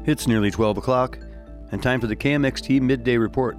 It's nearly 12 o'clock, and time for the KMXT Midday Report.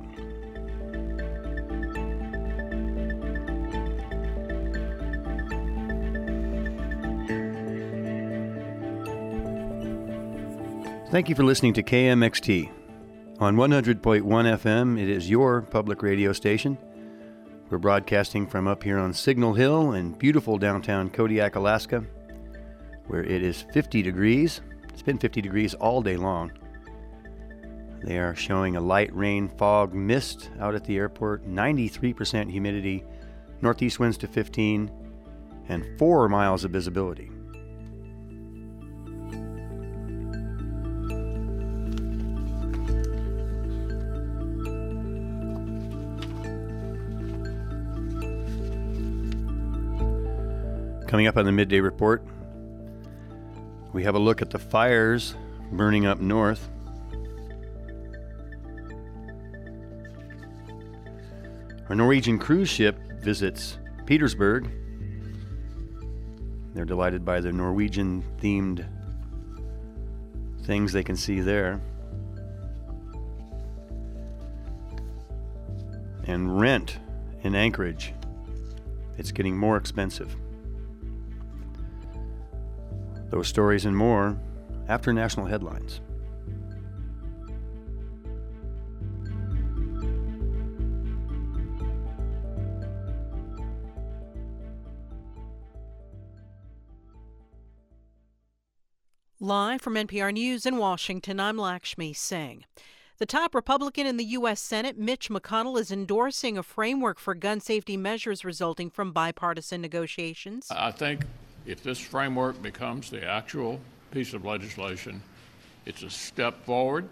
Thank you for listening to KMXT. On 100.1 FM, it is your public radio station. We're broadcasting from up here on Signal Hill in beautiful downtown Kodiak, Alaska, where it is 50 degrees. It's been 50 degrees all day long. They are showing a light rain, fog, mist out at the airport, 93% humidity, northeast winds to 15, and 4 miles of visibility. Coming up on the Midday Report, we have a look at the fires burning up north. Our Norwegian cruise ship visits Petersburg. They're delighted by the Norwegian-themed things they can see there. And rent in Anchorage, it's getting more expensive. Those stories and more after national headlines. Live from NPR News in Washington, I'm Lakshmi Singh. The top Republican in the U.S. Senate, Mitch McConnell, is endorsing a framework for gun safety measures resulting from bipartisan negotiations. I think if this framework becomes the actual piece of legislation, it's a step forward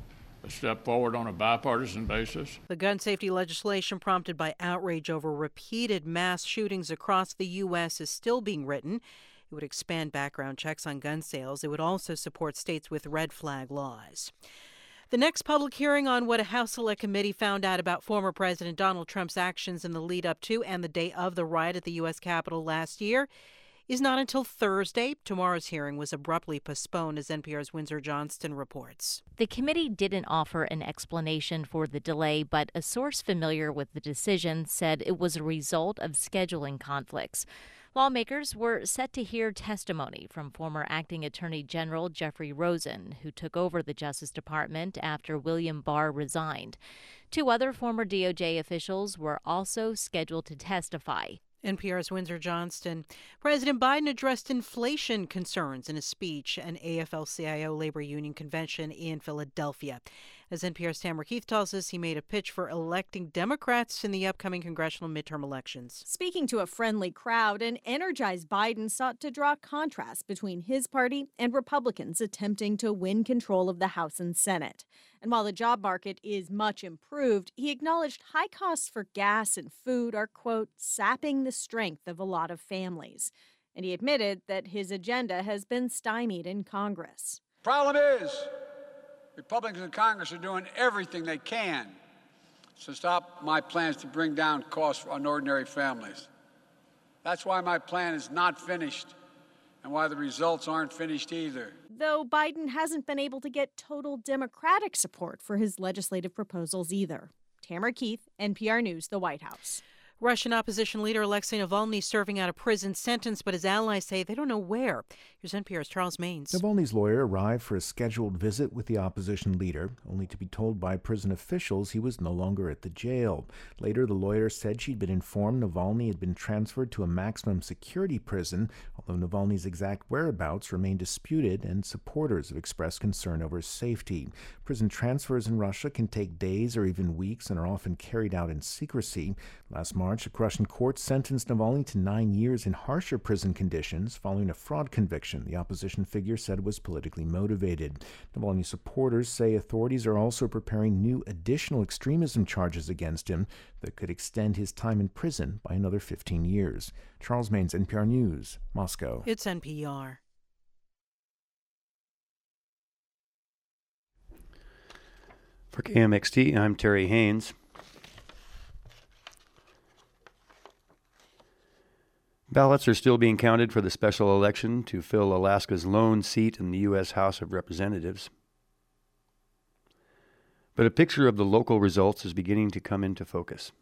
on a bipartisan basis. The gun safety legislation, prompted by outrage over repeated mass shootings across the U.S., is still being written. It would expand background checks on gun sales. It would also support states with red flag laws. The next public hearing on what a House Select Committee found out about former President Donald Trump's actions in the lead up to and the day of the riot at the U.S. Capitol last year is not until Thursday. Tomorrow's hearing was abruptly postponed, as NPR's Windsor Johnston reports. The committee didn't offer an explanation for the delay, but a source familiar with the decision said it was a result of scheduling conflicts. Lawmakers were set to hear testimony from former Acting Attorney General Jeffrey Rosen, who took over the Justice Department after William Barr resigned. 2 other former DOJ officials were also scheduled to testify. NPR's Windsor Johnston. President Biden addressed inflation concerns in a speech at an AFL-CIO labor union convention in Philadelphia. As NPR's Tamara Keith tells us, he made a pitch for electing Democrats in the upcoming congressional midterm elections. Speaking to a friendly crowd, an energized Biden sought to draw contrast between his party and Republicans attempting to win control of the House and Senate. And while the job market is much improved, he acknowledged high costs for gas and food are, quote, sapping the strength of a lot of families. And he admitted that his agenda has been stymied in Congress. Problem is, Republicans in Congress are doing everything they can to stop my plans to bring down costs on ordinary families. That's why my plan is not finished and why the results aren't finished either. Though Biden hasn't been able to get total Democratic support for his legislative proposals either. Tamara Keith, NPR News, the White House. Russian opposition leader Alexei Navalny serving out a prison sentence, but his allies say they don't know where. Here's NPR's Charles Maines. Navalny's lawyer arrived for a scheduled visit with the opposition leader, only to be told by prison officials he was no longer at the jail. Later, the lawyer said she'd been informed Navalny had been transferred to a maximum security prison, although Navalny's exact whereabouts remain disputed and supporters have expressed concern over his safety. Prison transfers in Russia can take days or even weeks and are often carried out in secrecy. Last March, a Russian court sentenced Navalny to 9 years in harsher prison conditions following a fraud conviction the opposition figure said was politically motivated. Navalny supporters say authorities are also preparing new additional extremism charges against him that could extend his time in prison by another 15 years. Charles Maines, NPR News, Moscow. It's NPR. For KMXT, I'm Terry Haynes. Ballots are still being counted for the special election to fill Alaska's lone seat in the U.S. House of Representatives. But a picture of the local results is beginning to come into focus.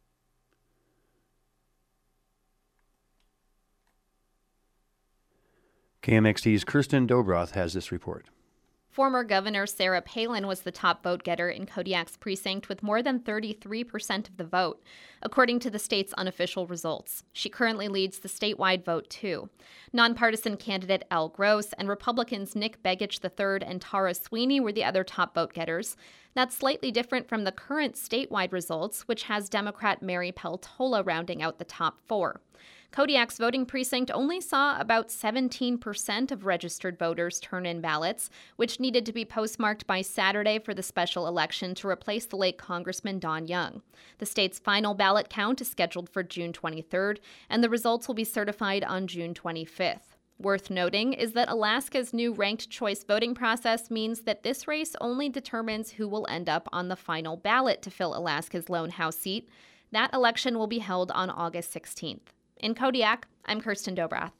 KMXT's Kirsten Dobroth has this report. Former Governor Sarah Palin was the top vote-getter in Kodiak's precinct with more than 33% of the vote, according to the state's unofficial results. She currently leads the statewide vote, too. Nonpartisan candidate Al Gross and Republicans Nick Begich III and Tara Sweeney were the other top vote-getters. That's slightly different from the current statewide results, which has Democrat Mary Peltola rounding out the top four. Kodiak's voting precinct only saw about 17% of registered voters turn in ballots, which needed to be postmarked by Saturday for the special election to replace the late Congressman Don Young. The state's final ballot count is scheduled for June 23rd, and the results will be certified on June 25th. Worth noting is that Alaska's new ranked choice voting process means that this race only determines who will end up on the final ballot to fill Alaska's lone House seat. That election will be held on August 16th. In Kodiak, I'm Kirsten Dobroth.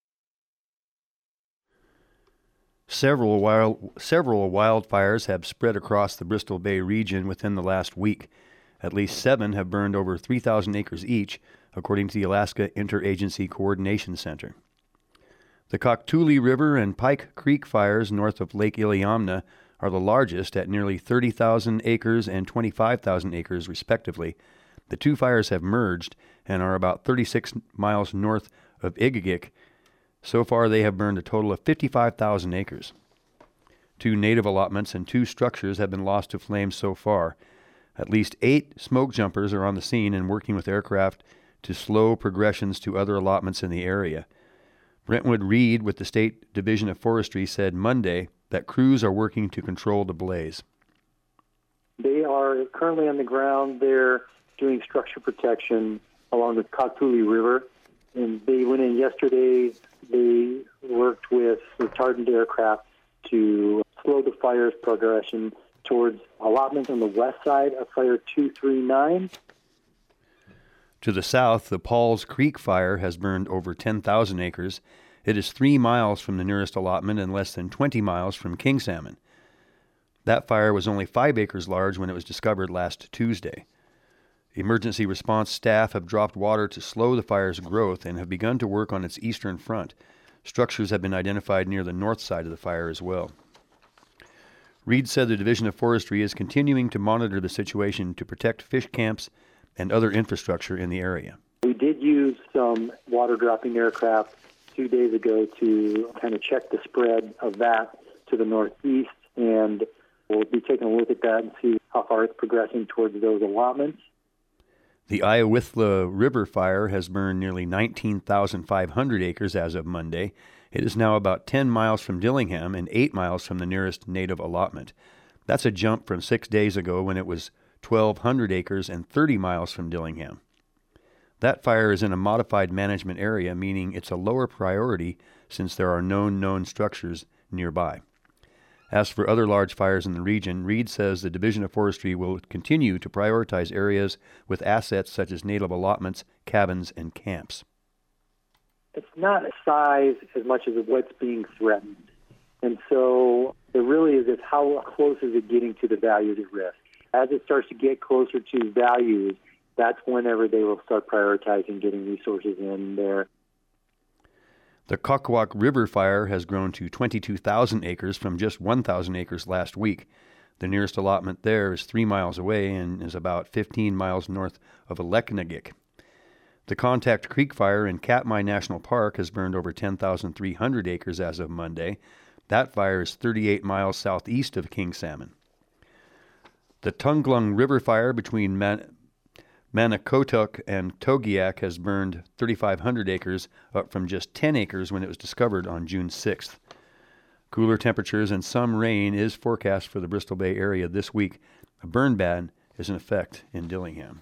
Several wildfires have spread across the Bristol Bay region within the last week. At least 7 have burned over 3,000 acres each, according to the Alaska Interagency Coordination Center. The Koktuli River and Pike Creek fires north of Lake Iliamna are the largest at nearly 30,000 acres and 25,000 acres, respectively. The two fires have merged and are about 36 miles north of Igigik. So far, they have burned a total of 55,000 acres. 2 native allotments and 2 structures have been lost to flames so far. At least 8 smoke jumpers are on the scene and working with aircraft to slow progressions to other allotments in the area. Brentwood Reed with the State Division of Forestry said Monday that crews are working to control the blaze. They are currently on the ground there doing structure protection along the Koktuli River. And they went in yesterday. They worked with retardant aircraft to slow the fire's progression towards allotments on the west side of Fire 239. To the south, the Pauls Creek fire has burned over 10,000 acres. It is 3 miles from the nearest allotment and less than 20 miles from King Salmon. That fire was only 5 acres large when it was discovered last Tuesday. Emergency response staff have dropped water to slow the fire's growth and have begun to work on its eastern front. Structures have been identified near the north side of the fire as well. Reed said the Division of Forestry is continuing to monitor the situation to protect fish camps and other infrastructure in the area. We did use some water-dropping aircraft 2 days ago to kind of check the spread of that to the northeast, and we'll be taking a look at that and see how far it's progressing towards those allotments. The Iowithla River fire has burned nearly 19,500 acres as of Monday. It is now about 10 miles from Dillingham and 8 miles from the nearest native allotment. That's a jump from 6 days ago when it was 1,200 acres and 30 miles from Dillingham. That fire is in a modified management area, meaning it's a lower priority since there are known structures nearby. As for other large fires in the region, Reed says the Division of Forestry will continue to prioritize areas with assets such as native allotments, cabins, and camps. It's not size as much as what's being threatened. And so it really is how close is it getting to the values at risk. As it starts to get closer to values, that's whenever they will start prioritizing getting resources in there. The Kokwock River fire has grown to 22,000 acres from just 1,000 acres last week. The nearest allotment there is 3 miles away and is about 15 miles north of Aleknagik. The Contact Creek fire in Katmai National Park has burned over 10,300 acres as of Monday. That fire is 38 miles southeast of King Salmon. The Tunglung River fire between Manakotuk and Togiak has burned 3,500 acres, up from just 10 acres when it was discovered on June 6th. Cooler temperatures and some rain is forecast for the Bristol Bay area this week. A burn ban is in effect in Dillingham.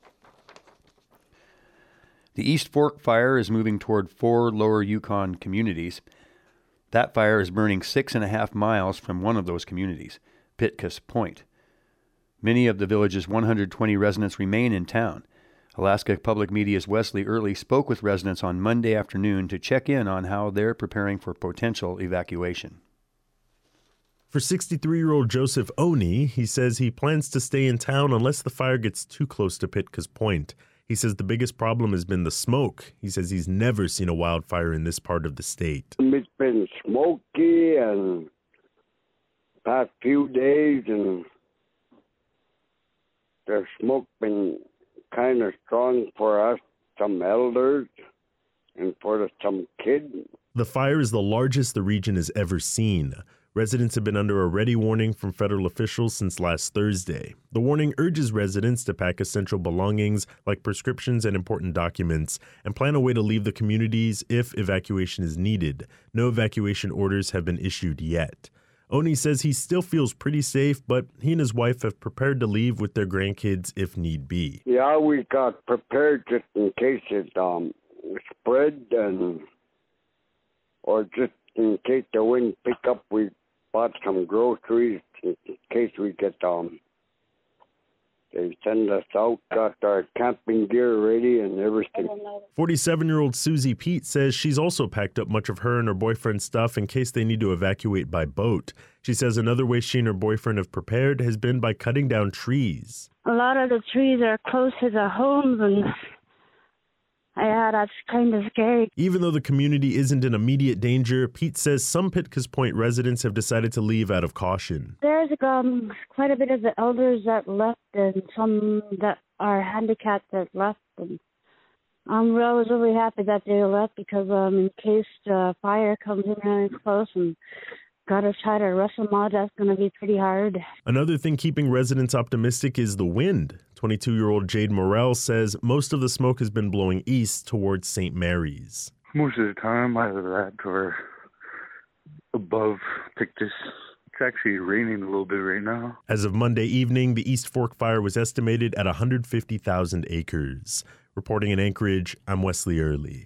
The East Fork fire is moving toward 4 lower Yukon communities. That fire is burning 6.5 miles from one of those communities, Pitkas Point. Many of the village's 120 residents remain in town. Alaska Public Media's Wesley Early spoke with residents on Monday afternoon to check in on how they're preparing for potential evacuation. For 63-year-old Joseph Oni, he says he plans to stay in town unless the fire gets too close to Pitka's Point. He says the biggest problem has been the smoke. He says he's never seen a wildfire in this part of the state. It's been smoky and past few days, and the smoke been kind of strong for us, some elders, and for some kids. The fire is the largest the region has ever seen. Residents have been under a ready warning from federal officials since last Thursday. The warning urges residents to pack essential belongings like prescriptions and important documents and plan a way to leave the communities if evacuation is needed. No evacuation orders have been issued yet. Oni says he still feels pretty safe, but he and his wife have prepared to leave with their grandkids if need be. Yeah, we got prepared just in case it spread, or just in case the wind pick up. We bought some groceries in case we get they send us out, got our camping gear ready and everything. 47-year-old Susie Pete says she's also packed up much of her and her boyfriend's stuff in case they need to evacuate by boat. She says another way she and her boyfriend have prepared has been by cutting down trees. A lot of the trees are close to the homes, and that's kind of scary. Even though the community isn't in immediate danger, Pete says some Pitka's Point residents have decided to leave out of caution. There's quite a bit of the elders that left, and some that are handicapped that left. And I was really happy that they left because in case the fire comes in really close and gotta try to rush them out, that's going to be pretty hard. Another thing keeping residents optimistic is the wind. 22-year-old Jade Morrell says most of the smoke has been blowing east towards St. Mary's. Most of the time, either that or above Pictus. It's actually raining a little bit right now. As of Monday evening, the East Fork fire was estimated at 150,000 acres. Reporting in Anchorage, I'm Wesley Early.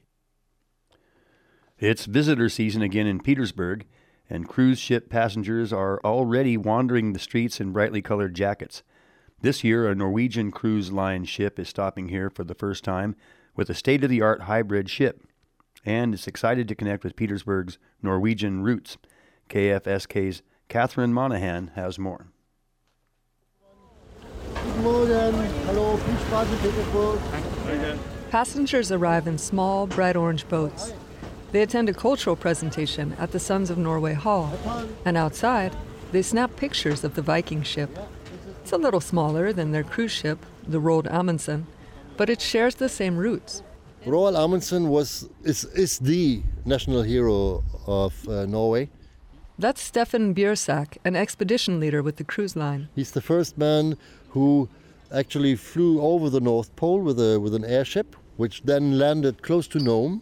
It's visitor season again in Petersburg, and cruise ship passengers are already wandering the streets in brightly colored jackets. This year, a Norwegian Cruise Line ship is stopping here for the first time with a state-of-the-art hybrid ship, and it's excited to connect with Petersburg's Norwegian roots. KFSK's Catherine Monahan has more. Good morning. Hello, Petersburg. Passengers arrive in small, bright orange boats. They attend a cultural presentation at the Sons of Norway Hall, and outside, they snap pictures of the Viking ship. It's a little smaller than their cruise ship, the Roald Amundsen, but it shares the same roots. Roald Amundsen is the national hero of Norway. That's Stefan Bjørsak, an expedition leader with the cruise line. He's the first man who actually flew over the North Pole with an airship, which then landed close to Nome.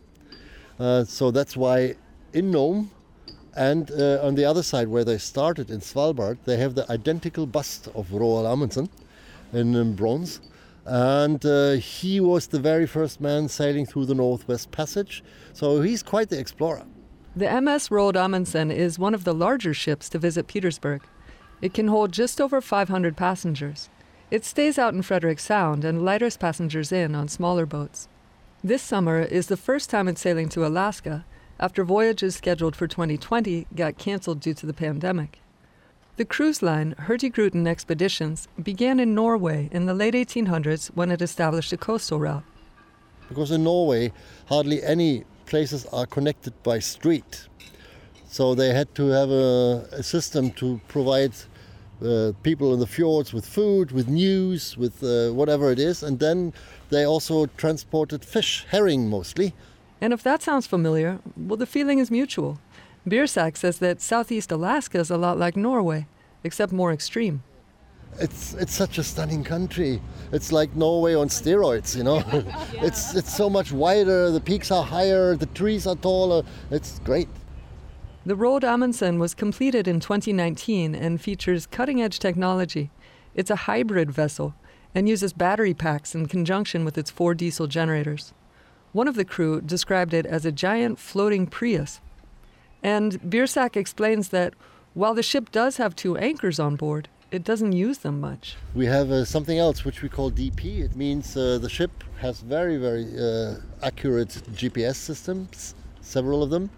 So that's why in Nome and on the other side where they started in Svalbard, they have the identical bust of Roald Amundsen in bronze. And he was the very first man sailing through the Northwest Passage. So he's quite the explorer. The MS Roald Amundsen is one of the larger ships to visit Petersburg. It can hold just over 500 passengers. It stays out in Frederick Sound and lighters passengers in on smaller boats. This summer is the first time it's sailing to Alaska after voyages scheduled for 2020 got canceled due to the pandemic. The cruise line, Hurtigruten Expeditions, began in Norway in the late 1800s when it established a coastal route. Because in Norway, hardly any places are connected by street. So they had to have a system to provide people in the fjords with food, with news, with whatever it is. And then they also transported fish, herring mostly. And if that sounds familiar, well, the feeling is mutual. Bjørsak says that Southeast Alaska is a lot like Norway, except more extreme. It's such a stunning country. It's like Norway on steroids, you know. It's so much wider, the peaks are higher, the trees are taller. It's great. The Roald Amundsen was completed in 2019 and features cutting-edge technology. It's a hybrid vessel and uses battery packs in conjunction with its 4 diesel generators. One of the crew described it as a giant floating Prius. And Bjørsak explains that while the ship does have 2 anchors on board, it doesn't use them much. We have something else which we call DP. It means the ship has very, very accurate GPS systems, several of them.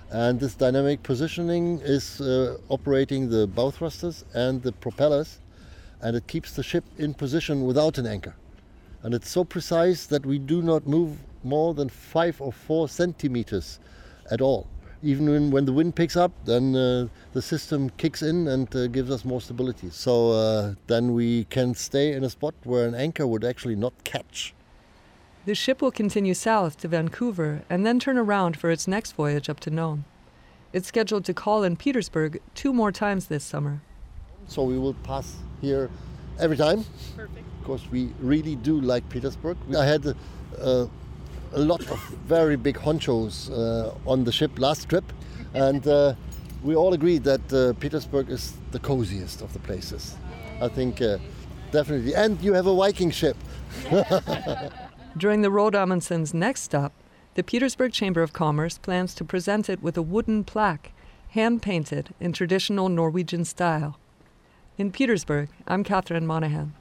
And this dynamic positioning is operating the bow thrusters and the propellers, and it keeps the ship in position without an anchor. And it's so precise that we do not move more than 5 or 4 centimeters at all. Even when the wind picks up, then the system kicks in and gives us more stability. So then we can stay in a spot where an anchor would actually not catch. The ship will continue south to Vancouver and then turn around for its next voyage up to Nome. It's scheduled to call in Petersburg 2 more times this summer. So we will pass here every time. Perfect. Because we really do like Petersburg. I had a lot of very big honchos on the ship last trip, and we all agreed that Petersburg is the coziest of the places. I think definitely. And you have a Viking ship. During the Roald Amundson's next stop, the Petersburg Chamber of Commerce plans to present it with a wooden plaque, hand-painted in traditional Norwegian style. In Petersburg, I'm Catherine Monahan.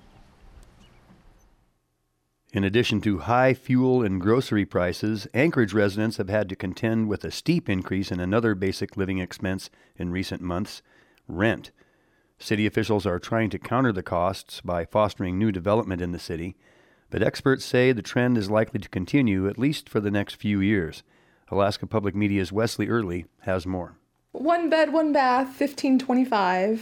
In addition to high fuel and grocery prices, Anchorage residents have had to contend with a steep increase in another basic living expense in recent months, rent. City officials are trying to counter the costs by fostering new development in the city, but experts say the trend is likely to continue at least for the next few years. Alaska Public Media's Wesley Early has more. 1 bed, 1 bath, $1,525.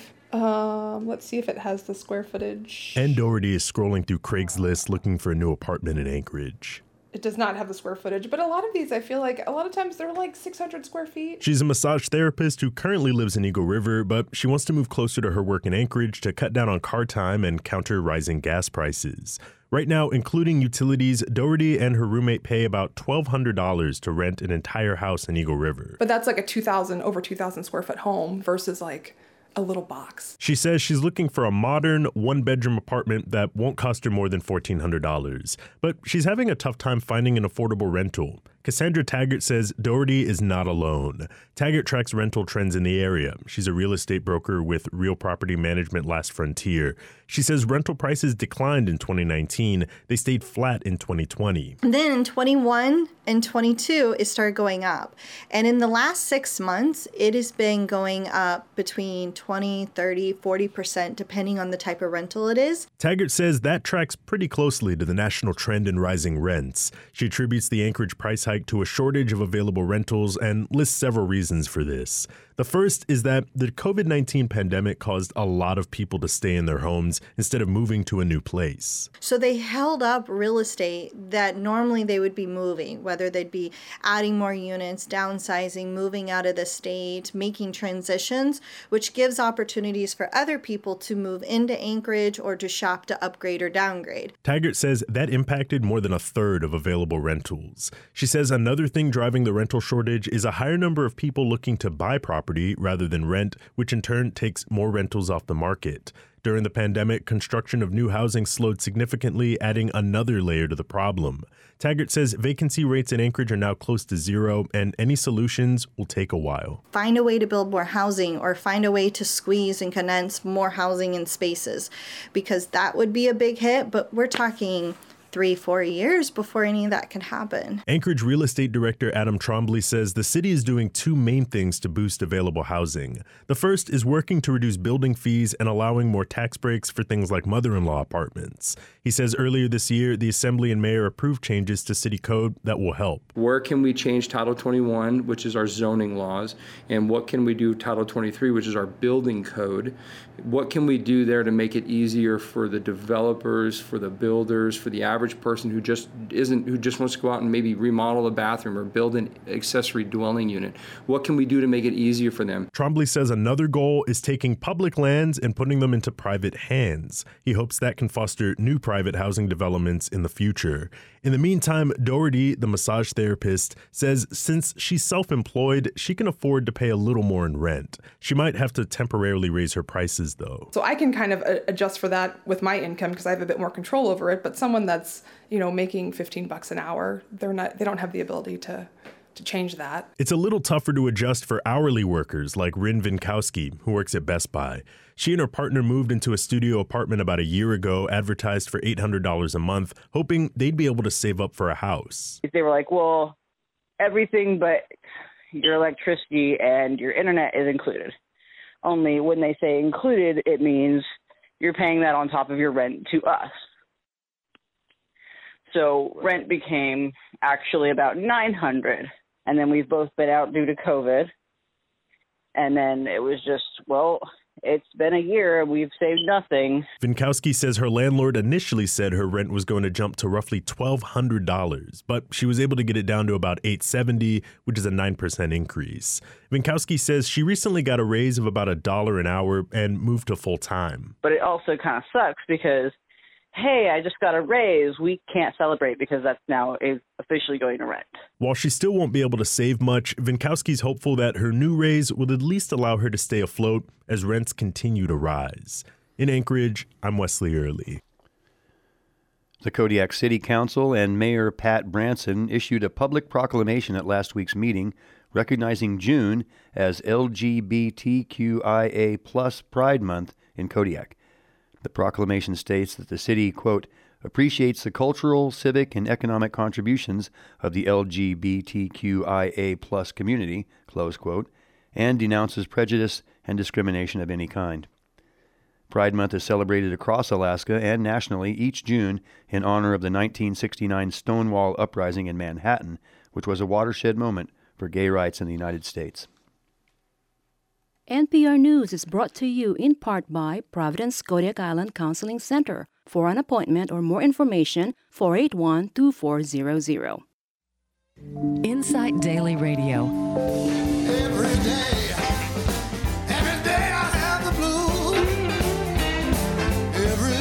Let's see if it has the square footage. And Doherty is scrolling through Craigslist looking for a new apartment in Anchorage. It does not have the square footage, but a lot of these, I feel like, a lot of times they're like 600 square feet. She's a massage therapist who currently lives in Eagle River, but she wants to move closer to her work in Anchorage to cut down on car time and counter rising gas prices. Right now, including utilities, Doherty and her roommate pay about $1,200 to rent an entire house in Eagle River. But that's like a over 2,000 square foot home versus like a little box. She says she's looking for a modern 1-bedroom apartment that won't cost her more than $1,400. But she's having a tough time finding an affordable rental. Cassandra Taggart says Doherty is not alone. Taggart tracks rental trends in the area. She's a real estate broker with Real Property Management Last Frontier. She says rental prices declined in 2019. They stayed flat in 2020. And then in 21 and 22, it started going up. And in the last 6 months, it has been going up between 20, 30, 40%, depending on the type of rental it is. Taggart says that tracks pretty closely to the national trend in rising rents. She attributes the Anchorage price hike to a shortage of available rentals and lists several reasons for this. The first is that the COVID-19 pandemic caused a lot of people to stay in their homes instead of moving to a new place. So they held up real estate that normally they would be moving, whether they'd be adding more units, downsizing, moving out of the state, making transitions, which gives opportunities for other people to move into Anchorage or to shop to upgrade or downgrade. Taggart says that impacted more than a third of available rentals. She says another thing driving the rental shortage is a higher number of people looking to buy property rather than rent, which in turn takes more rentals off the market. During the pandemic, construction of new housing slowed significantly, adding another layer to the problem. Taggart says vacancy rates in Anchorage are now close to zero, and any solutions will take a while. Find a way to build more housing or find a way to squeeze and condense more housing in spaces, because that would be a big hit, but we're talking 3-4 years before any of that can happen. Anchorage Real Estate Director Adam Trombley says the city is doing 2 main things to boost available housing. The first is working to reduce building fees and allowing more tax breaks for things like mother-in-law apartments. He says earlier this year, the Assembly and Mayor approved changes to city code that will help. Where can we change Title 21, which is our zoning laws, and what can we do Title 23, which is our building code? What can we do there to make it easier for the developers, for the builders, for the average person who just wants to go out and maybe remodel a bathroom or build an accessory dwelling unit? What can we do to make it easier for them? Trombley says another goal is taking public lands and putting them into private hands. He hopes that can foster new private housing developments in the future. In the meantime, Doherty, the massage therapist, says since she's self-employed, she can afford to pay a little more in rent. She might have to temporarily raise her prices, though. So I can kind of adjust for that with my income because I have a bit more control over it. But someone that's, making $15 an hour, they don't have the ability to change that. It's a little tougher to adjust for hourly workers like Rin Vinkowski, who works at Best Buy. She and her partner moved into a studio apartment about a year ago, advertised for $800 a month, hoping they'd be able to save up for a house. They were like, well, everything but your electricity and your internet is included. Only when they say included, it means you're paying that on top of your rent to us. So rent became actually about $900, and then we've both been out due to COVID. And then it was just, well, it's been a year and we've saved nothing. Vinkowski says her landlord initially said her rent was going to jump to roughly $1,200, but she was able to get it down to about $870, which is a 9% increase. Vinkowski says she recently got a raise of about $1 an hour and moved to full time. But it also kind of sucks because, hey, I just got a raise. We can't celebrate because that's now officially going to rent. While she still won't be able to save much, Vinkowski's hopeful that her new raise will at least allow her to stay afloat as rents continue to rise. In Anchorage, I'm Wesley Early. The Kodiak City Council and Mayor Pat Branson issued a public proclamation at last week's meeting recognizing June as LGBTQIA+ Pride Month in Kodiak. The proclamation states that the city, quote, appreciates the cultural, civic, and economic contributions of the LGBTQIA+ community, close quote, and denounces prejudice and discrimination of any kind. Pride Month is celebrated across Alaska and nationally each June in honor of the 1969 Stonewall Uprising in Manhattan, which was a watershed moment for gay rights in the United States. NPR News is brought to you in part by Providence Kodiak Island Counseling Center. For an appointment or more information, 481-2400. Insight Daily Radio. Every day I have the blues. Every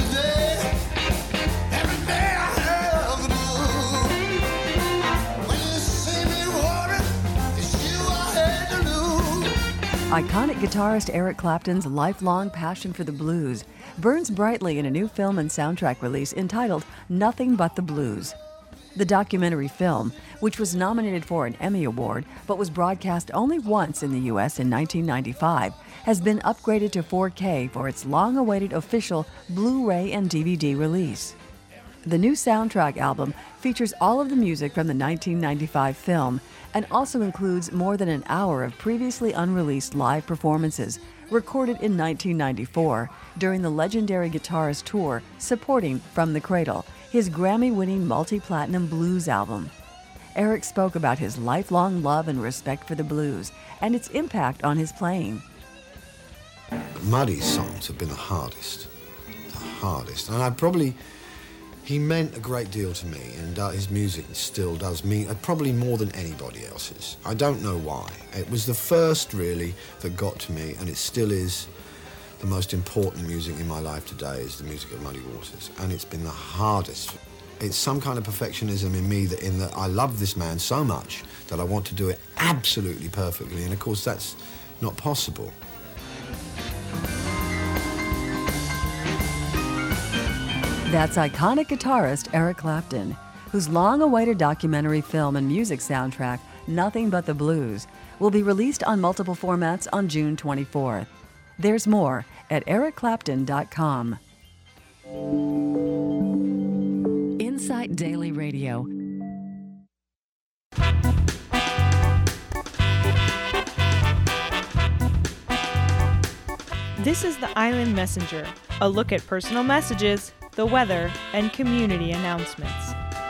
day I have the blues. When you see me roaring, it's you I had to lose. Iconic guitarist Eric Clapton's lifelong passion for the blues burns brightly in a new film and soundtrack release entitled Nothing But the Blues. The documentary film, which was nominated for an Emmy Award but was broadcast only once in the U.S. in 1995, has been upgraded to 4K for its long-awaited official Blu-ray and DVD release. The new soundtrack album features all of the music from the 1995 film and also includes more than an hour of previously unreleased live performances recorded in 1994 during the legendary guitarist tour supporting From the Cradle, his Grammy-winning multi-platinum blues album. Eric spoke about his lifelong love and respect for the blues and its impact on his playing. Muddy's songs have been the hardest. And he meant a great deal to me, and his music still does mean, probably more than anybody else's. I don't know why. It was the first, really, that got to me, and it still is the most important music in my life today, is the music of Muddy Waters, and it's been the hardest. It's some kind of perfectionism in me that I love this man so much that I want to do it absolutely perfectly, and of course that's not possible. That's iconic guitarist Eric Clapton, whose long-awaited documentary film and music soundtrack, Nothing But the Blues, will be released on multiple formats on June 24th. There's more at ericclapton.com. Insight Daily Radio. This is the Island Messenger, a look at personal messages, the weather, and community announcements.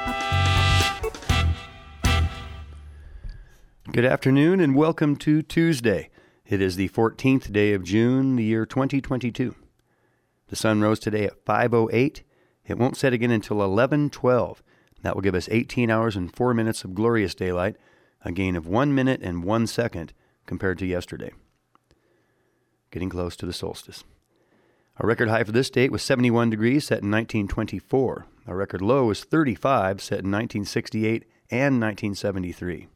Good afternoon and welcome to Tuesday. It is the 14th day of June, the year 2022. The sun rose today at 5:08. It won't set again until 11:12. That will give us 18 hours and 4 minutes of glorious daylight, a gain of 1 minute and 1 second compared to yesterday. Getting close to the solstice. Our record high for this date was 71 degrees, set in 1924. Our record low was 35, set in 1968 and 1973.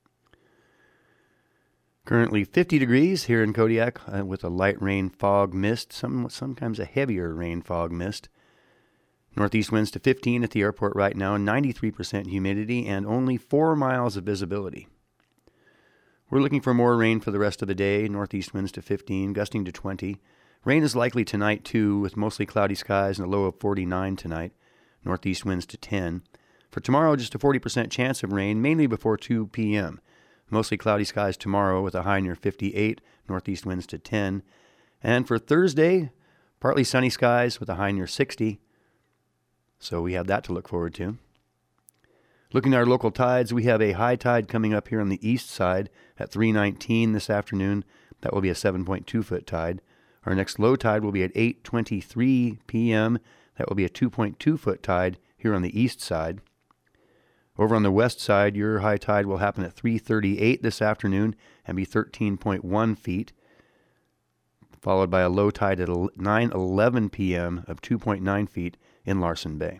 Currently 50 degrees here in Kodiak with a light rain fog mist, sometimes a heavier rain fog mist. Northeast winds to 15 at the airport right now, 93% humidity, and only 4 miles of visibility. We're looking for more rain for the rest of the day, northeast winds to 15, gusting to 20. Rain is likely tonight, too, with mostly cloudy skies and a low of 49 tonight. Northeast winds to 10. For tomorrow, just a 40% chance of rain, mainly before 2 p.m. Mostly cloudy skies tomorrow with a high near 58, northeast winds to 10. And for Thursday, partly sunny skies with a high near 60. So we have that to look forward to. Looking at our local tides, we have a high tide coming up here on the east side at 3:19 this afternoon. That will be a 7.2-foot tide. Our next low tide will be at 8:23 p.m. That will be a 2.2-foot tide here on the east side. Over on the west side, your high tide will happen at 3:38 this afternoon and be 13.1 feet, followed by a low tide at 9:11 p.m. of 2.9 feet in Larsen Bay.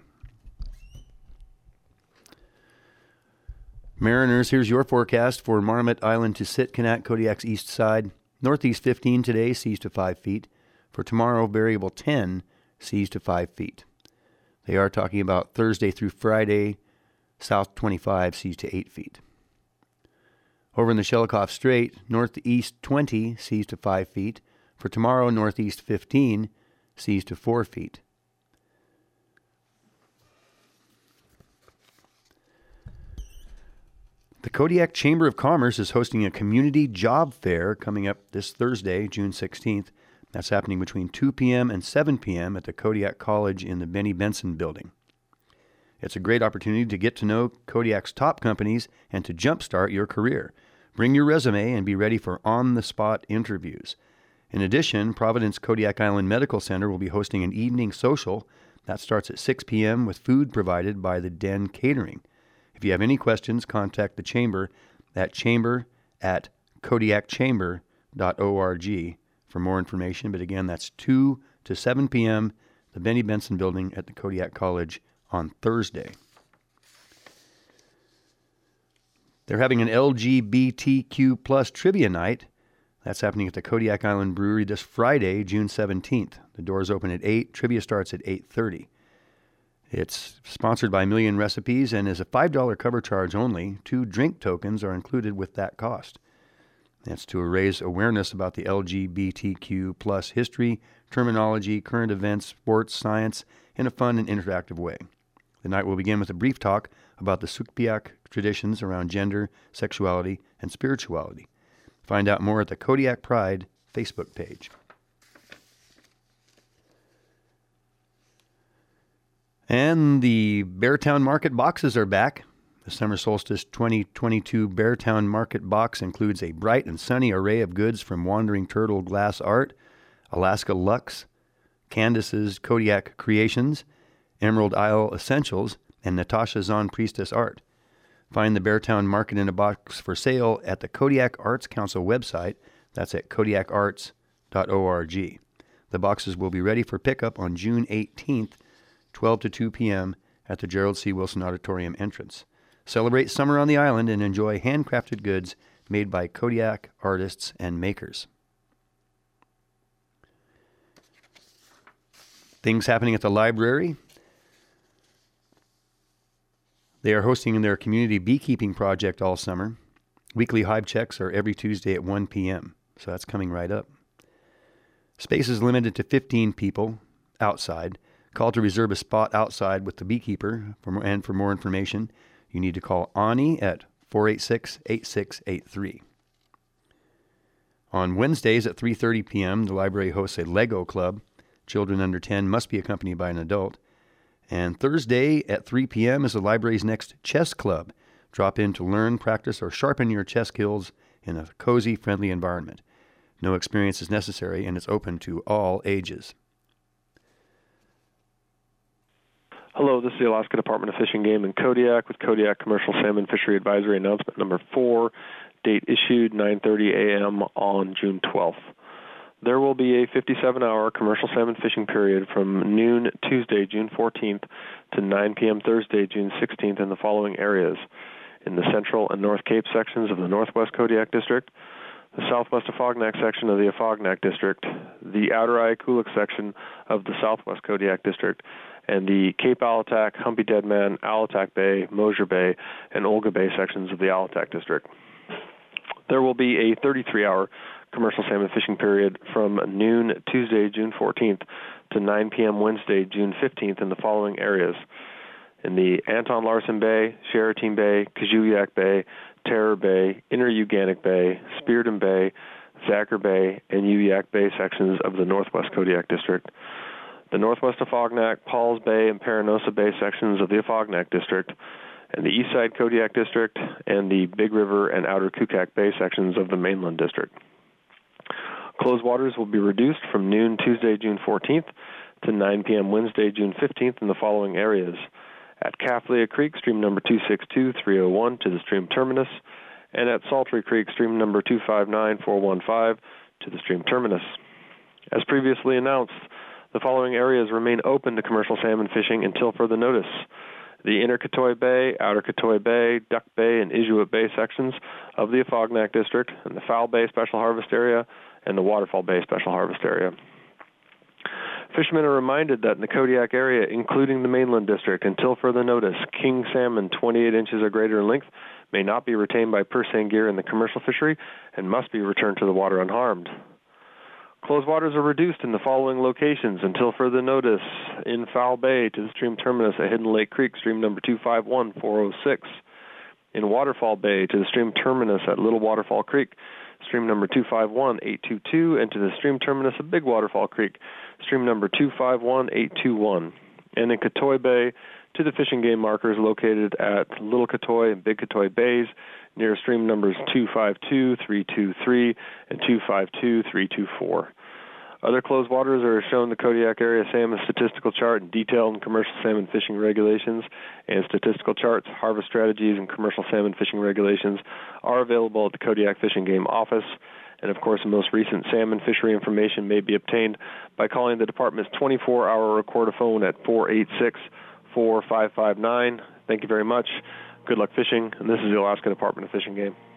Mariners, here's your forecast for Marmot Island to Sitkinak, Kodiak's east side. Northeast 15 today, seas to 5 feet. For tomorrow, variable 10, seas to 5 feet. They are talking about Thursday through Friday, south 25, seas to 8 feet. Over in the Shelikof Strait, northeast 20, seas to 5 feet. For tomorrow, northeast 15, seas to 4 feet. The Kodiak Chamber of Commerce is hosting a community job fair coming up this Thursday, June 16th. That's happening between 2 p.m. and 7 p.m. at the Kodiak College in the Benny Benson building. It's a great opportunity to get to know Kodiak's top companies and to jumpstart your career. Bring your resume and be ready for on-the-spot interviews. In addition, Providence Kodiak Island Medical Center will be hosting an evening social. That starts at 6 p.m. with food provided by the Den Catering. If you have any questions, contact the Chamber at chamber@kodiakchamber.org for more information. But again, that's 2 to 7 p.m., the Benny Benson building at the Kodiak College on Thursday. They're having an LGBTQ plus trivia night. That's happening at the Kodiak Island Brewery this Friday, June 17th. The doors open at 8. Trivia starts at 8:30. It's sponsored by Million Recipes and is a $5 cover charge only. 2 drink tokens are included with that cost. That's to raise awareness about the LGBTQ plus history, terminology, current events, sports, science, in a fun and interactive way. The night will begin with a brief talk about the Sukpiak traditions around gender, sexuality, and spirituality. Find out more at the Kodiak Pride Facebook page. And the Beartown Market boxes are back. The Summer Solstice 2022 Beartown Market box includes a bright and sunny array of goods from Wandering Turtle Glass Art, Alaska Lux, Candace's Kodiak Creations, Emerald Isle Essentials, and Natasha Zahn Priestess Art. Find the Beartown Market in a box for sale at the Kodiak Arts Council website. That's at kodiakarts.org. The boxes will be ready for pickup on June 18th, 12 to 2 p.m. at the Gerald C. Wilson Auditorium entrance. Celebrate summer on the island and enjoy handcrafted goods made by Kodiak artists and makers. Things happening at the library. They are hosting their community beekeeping project all summer. Weekly hive checks are every Tuesday at 1 p.m., so that's coming right up. Space is limited to 15 people outside. Call to reserve a spot outside with the beekeeper. For more information, you need to call Ani at 486-8683. On Wednesdays at 3:30 p.m., the library hosts a Lego club. Children under 10 must be accompanied by an adult. And Thursday at 3 p.m. is the library's next chess club. Drop in to learn, practice, or sharpen your chess skills in a cozy, friendly environment. No experience is necessary, and it's open to all ages. Hello, this is the Alaska Department of Fish and Game in Kodiak with Kodiak Commercial Salmon Fishery Advisory Announcement Number 4, date issued 9:30 a.m. on June 12th. There will be a 57-hour commercial salmon fishing period from noon Tuesday, June 14th to 9 p.m. Thursday, June 16th in the following areas: in the Central and North Cape sections of the Northwest Kodiak District, the Southwest Afognak section of the Afognak District, the Outer Ayakuluk section of the Southwest Kodiak District, and the Cape Alatak, Humpy Deadman, Alatak Bay, Mosier Bay, and Olga Bay sections of the Alatak District. There will be a 33-hour commercial salmon fishing period from noon Tuesday, June 14th to 9 p.m. Wednesday, June 15th in the following areas: in the Anton Larsen Bay, Charitine Bay, Kajuyak Bay, Terror Bay, Inner Uganic Bay, Spearden Bay, Zacher Bay, and Uyak Bay sections of the Northwest Kodiak District, the Northwest Afognak, Pauls Bay, and Paranosa Bay sections of the Afognak District, and the Eastside Kodiak District, and the Big River and Outer Kukak Bay sections of the Mainland District. Closed waters will be reduced from noon Tuesday, June 14th to 9 p.m. Wednesday, June 15th in the following areas. At Kathleen Creek, stream number 262-301 to the stream terminus, and at Saltry Creek, stream number 259-415 to the stream terminus. As previously announced, the following areas remain open to commercial salmon fishing until further notice. The Inner Katoy Bay, Outer Katoy Bay, Duck Bay, and Inuit Bay sections of the Afognak District, and the Foul Bay Special Harvest Area, and the Waterfall Bay Special Harvest Area. Fishermen are reminded that in the Kodiak area, including the Mainland District, until further notice, king salmon 28 inches or greater in length may not be retained by purse seine gear in the commercial fishery and must be returned to the water unharmed. Closed waters are reduced in the following locations until further notice: in Foul Bay to the stream terminus at Hidden Lake Creek, stream number 251-406. In Waterfall Bay to the stream terminus at Little Waterfall Creek, stream number 251-822, and to the stream terminus at Big Waterfall Creek, stream number 251-821. And in Katoy Bay to the fishing game markers located at Little Katoy and Big Katoy Bays near stream numbers 252-323 and 252-324. Other closed waters are shown in the Kodiak Area Salmon Statistical Chart and detailed in commercial salmon fishing regulations, and statistical charts, harvest strategies, and commercial salmon fishing regulations are available at the Kodiak Fish and Game Office. And, of course, the most recent salmon fishery information may be obtained by calling the department's 24-hour recorder-phone at 486-4559. Thank you very much. Good luck fishing. And this is the Alaska Department of Fish and Game.